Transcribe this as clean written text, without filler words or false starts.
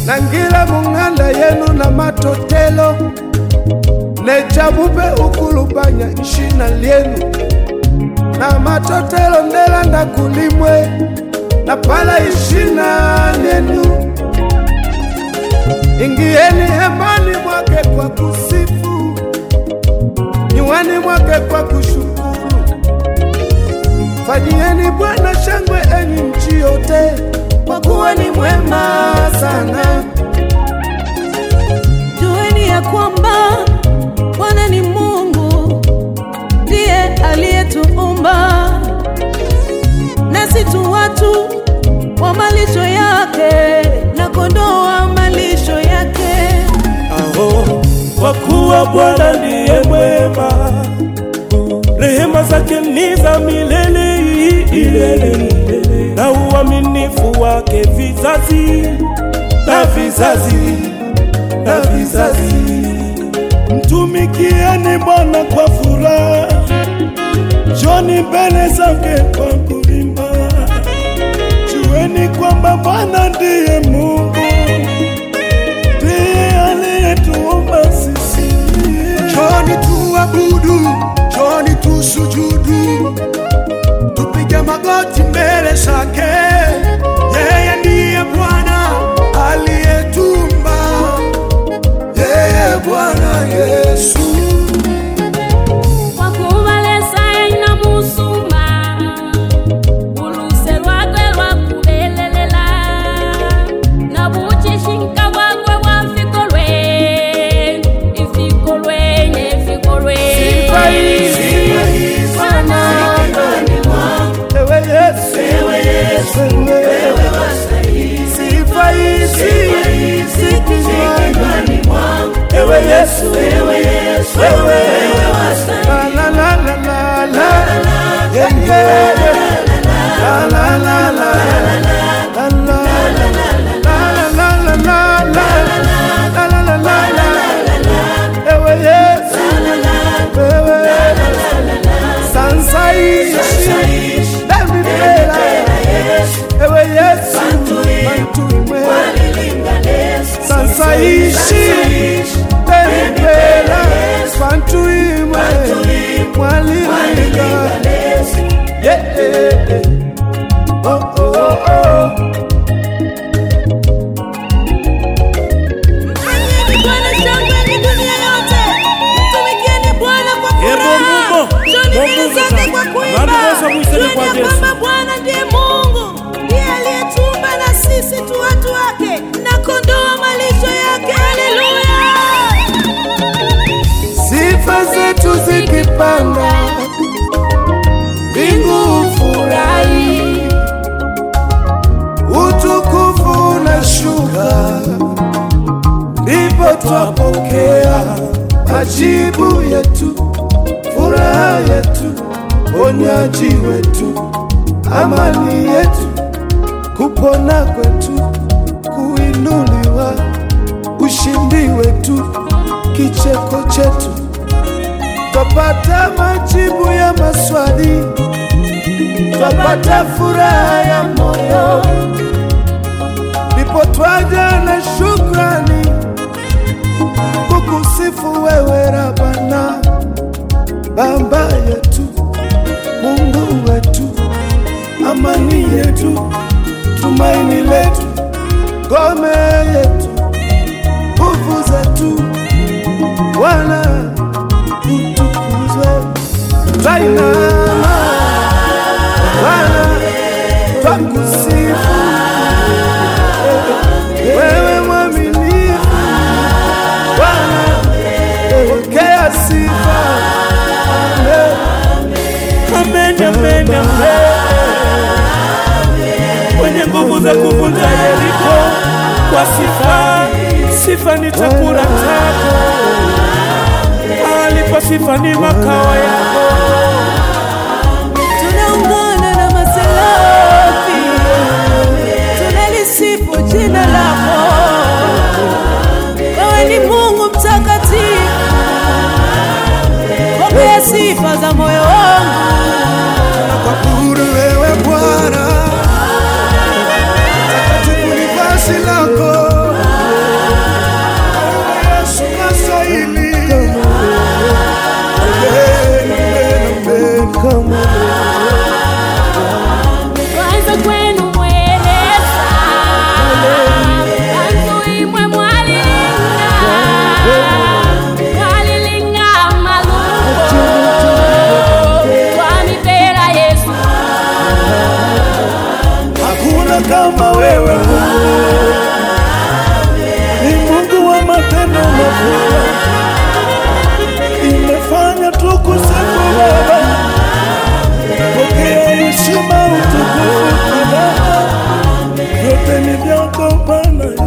nangila munganda yenu na matotelo nechabupe ukulubanya nshina lyenu na matotelo ndela ndakulimwe na pala ishina lyenu. Ingieni hemani mwake kwa kusifu, nyuani mwake kwa kushukuru. Fanyieni Bwana shangwe enyi nchi yote, kwa kuwa ni mwema sana. Jueni ya kwamba Bwana ni Mungu, ndiye aliyetuumba, nasi tu watu wa malisho yake na kondoo wa malisho yake. Aho, kwa kuwa Bwana ndiye mwema, rehema zake ni za milele, na uaminifu wake vizazi na vizazi na vizazi. Mtumikieni Bwana kwa furaha, njoni mbele zake kwa kuimba. Jueni kwamba Bwana ndiye Mungu, ndiye aliyetuumba sisi. Njoni tuabudu, njoni tusujudu, tupige magoti mbele zake. Yeye ndiye Bwana aliyetuumba, yeye Bwana Yesu. Ewe Yesu, ewe Yesu, ewe la la la la la la, yeah yeah, la la la la la la, la la la la la, ewe Yesu, ewe sansaishi, dami bela, ewe Yesu, mantume, sansaishi. Bwana ndiye Mungu, ndiye aliyetuumba na sisi tu watu wake na kondoo malisho yake. Haleluya! Sifa zetu zikipanda, mbingu furahi, utukufu unashuka, ndipo twapokea majibu yetu, furaha yetu, ponyaji wetu, amani yetu, kupona kwetu, kuinuliwa, ushindi wetu, kicheko chetu. Twapata majibu ya maswali, twapata furaha ya moyo, ndipo twaja na shukrani kukusifu wewe Rabana, Baba yetu, Mungu wetu, amani yetu, tumaini letu, ngome yetu, nguvu zetu. Bwana utukuzwe, twainama, Bwana twakusifu, wewe mwaminifu, Bwana pokea sifa. Amen, amen, amen. Wenye nguvu za kuvunja Yeriko, kwa sifa, sifa ni chakula chako, alipo sifa ni makao yako. Tunaungana na maselafi, tunalisifu jina lako. Wewe ni Mungu mtakatifu, pokea sifa za moyo wangu. Nakuabudu wewe Bwana, takatifu ni vazi lako. kugombana